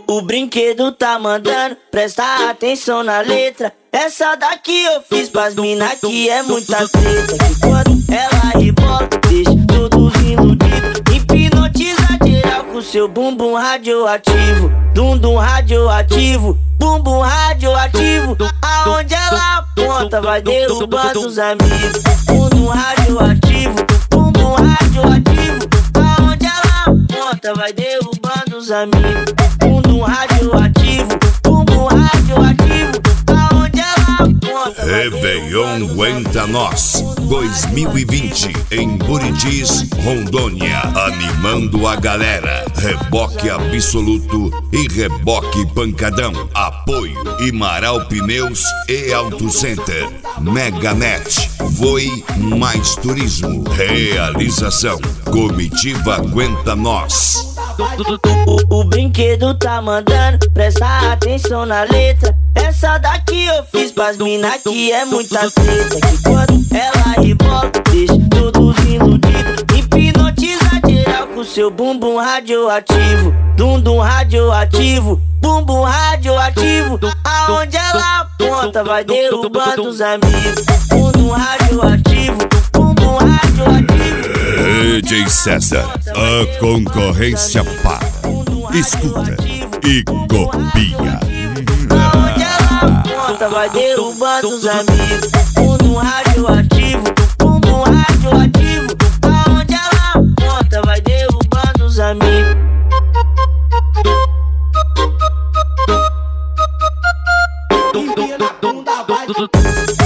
O brinquedo tá mandando, presta atenção na letra. Essa daqui eu fiz pras mina que é muita treta. Que quando ela rebola, deixa todos iludidos. Hipnotiza geral com seu bumbum radioativo. Dum radioativo, bumbum radioativo. Aonde ela aponta vai derrubando os amigos. Bumbum radioativo, bumbum radioativo. Aonde ela aponta vai derrubando os amigos. Bumbum radioativo, bumbum radioativo. Aonde ela aponta vai Réveillon Aguenta Nós 2020 em Buritis, Rondônia. Animando a galera. Reboque Absoluto e Reboque Pancadão. Apoio Imaral Pneus e Auto Center. Meganet, Voe Mais Turismo. Realização Comitiva Aguenta Nós. O brinquedo tá mandando, presta atenção na letra. Essa daqui eu fiz pras mina que é muita treta. Que quando ela rebola, deixa todos iludidos. Hipnotiza geral com seu bumbum radioativo. Dum radioativo, bumbum radioativo. Aonde ela aponta vai derrubando os amigos. Bumbum radioativo, bumbum radioativo. DJ César, a concorrência para. Escuta e copia. Aonde ela aponta vai derrubando os amigos. Bumbum radioativo, bumbum radioativo. Aonde ela aponta vai derrubando os amigos. Empina a bunda, vai.